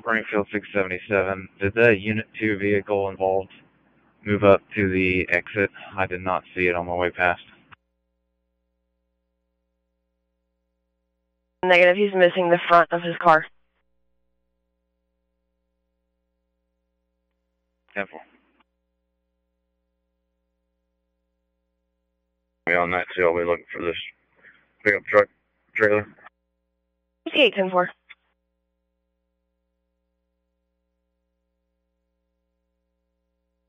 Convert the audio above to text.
Springfield 677. Did the Unit 2 vehicle involved move up to the exit? I did not see it on my way past. Negative, he's missing the front of his car. 10-4. We on that too. I'll be looking for this pickup truck trailer. 58, 10-4.